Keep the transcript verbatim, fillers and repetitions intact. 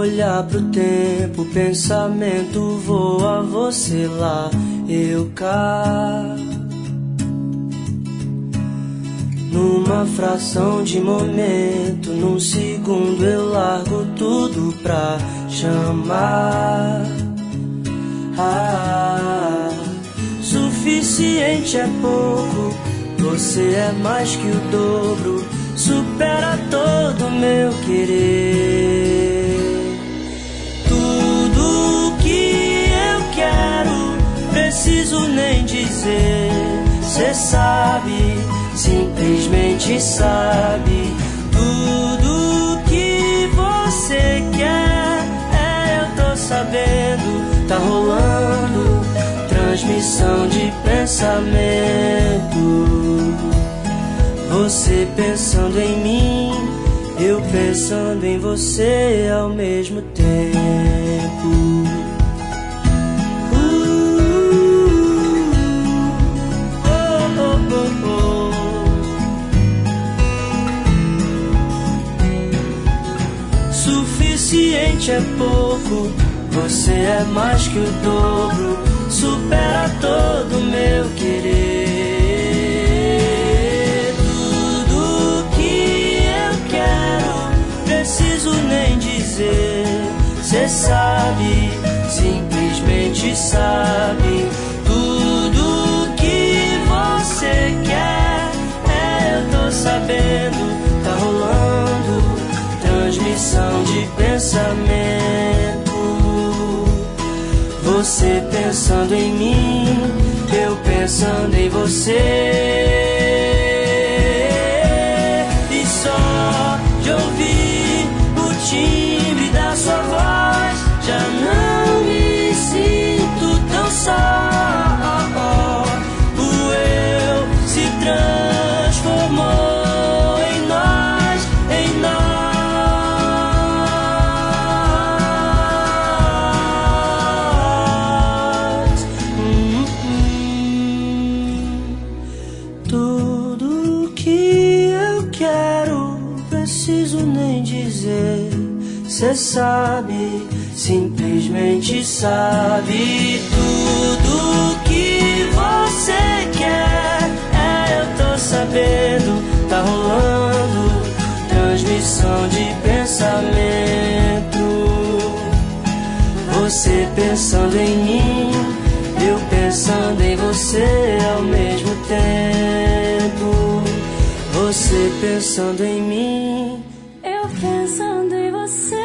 olhar pro tempo, o pensamento voa, você lá, eu cá. Numa fração de momento, num segundo eu largo tudo pra chamar. Ah, suficiente é pouco, você é mais que o dobro, supera todo meu querer. Tudo que eu quero, preciso nem dizer, cê sabe, simplesmente sabe. Tudo que você quer, é, eu tô sabendo. Tá rolando transmissão de pensamento. Você pensando em mim, eu pensando em você ao mesmo tempo. Suficiente é pouco, você é mais que o dobro, supera todo meu querer. Tudo que eu quero, preciso nem dizer, cê sabe, simplesmente sabe. Tudo que você quer, é, eu tô sabendo. Tá rolando transmissão de pensamento. Você pensando em mim, eu pensando em você. E só de ouvir o timbre da sua voz, já não me sinto tão só. O eu se transformou em nós, em nós. Hum, hum. Tudo que eu quero, preciso nem dizer, cê sabe, simplesmente sabe. Tudo que você quer, é, eu tô sabendo. Tá rolando transmissão de pensamento. Você pensando em mim, eu pensando em você ao mesmo tempo. Você pensando em mim, eu pensando em você.